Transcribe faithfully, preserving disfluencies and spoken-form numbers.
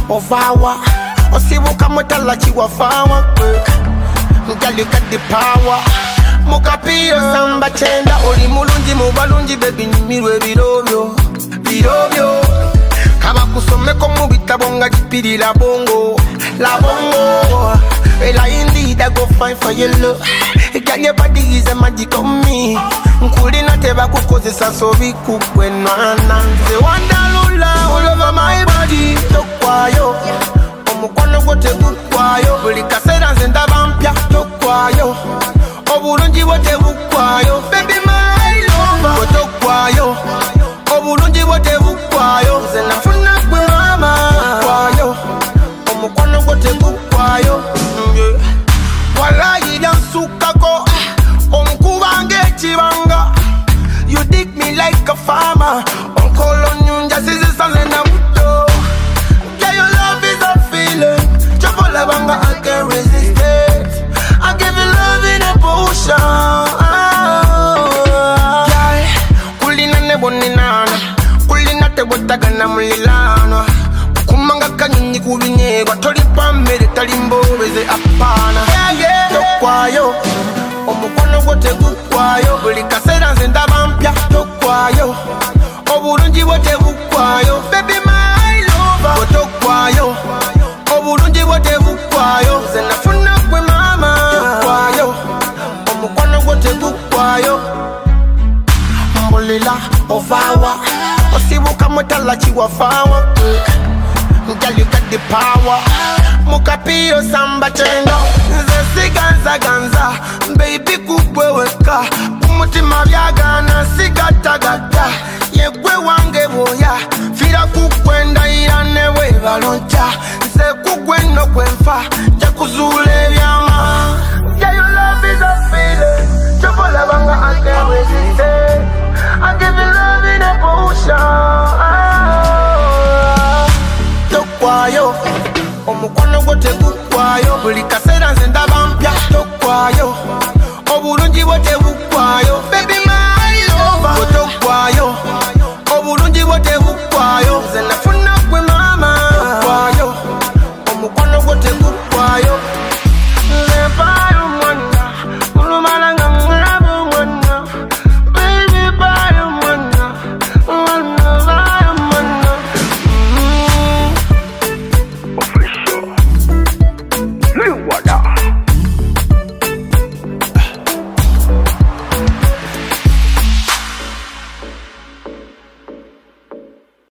Ovawa, osibuka motala chiwafawa. Girl, you got the power. Mukapio samba chenda, oli mulungi mubalungi baby nimirwe birobyo, birobyo. Kaba kusome ko mu bitabo nga kipiri la bongo, la bongo. Well, I indeed I go find for your love. Girl, your body is a magic on me. Nkuli na teba kukozesa so bikukwe nana. They wonder lula all over my body. Tokwayo, omukwano gote gukwayo. Buli kasera nzenda bampya tokwayo. Obulungi bote bukwayo. Baby my lover tokwayo. Obulungi bote bukwayo. Zena funa kwe mama tokwayo. Omukwano gote gukwayo. Walayi yansukako omkubange chibanga. You dig me like a farmer. Onkolo nyunja sisi sanzena muto. Yeah, your love is a feeling. Chopola banga, I can't resist it. I give you love in a potion. Yeah, kulina ne boninana. Kulina te botagana mulilana. Kumanga kanyinyi kubinyegwa. Tori pamere talimboweze apana. Yeah, yeah. Tokwayo, omukwano gote gukwayo. Buli kasera nzenda bampya tokwayo. Obulungi bote bukwayo. Baby my lover tokwayo. Obulungi bote bukwayo. Zena funa kwe mama tokwayo. Omukwano gote gukwayo. Mbolila ovawa, osibuka motala chiwafawa. Girl, you got the power. Mukapio samba chendo. Nze ganza ganza. Baby kukwe weka. Umutima vyagana sigata gata. Yekwe wange boya. Fira kukwenda irane we baloncha. Nze kukwe no kwenfa. Jakuzule vyama. Yeah, your love is a feeling. Chopola banga, I can't resist it. I give you love in a potion. Tokwayo, omukwano gote gukwayo. Buli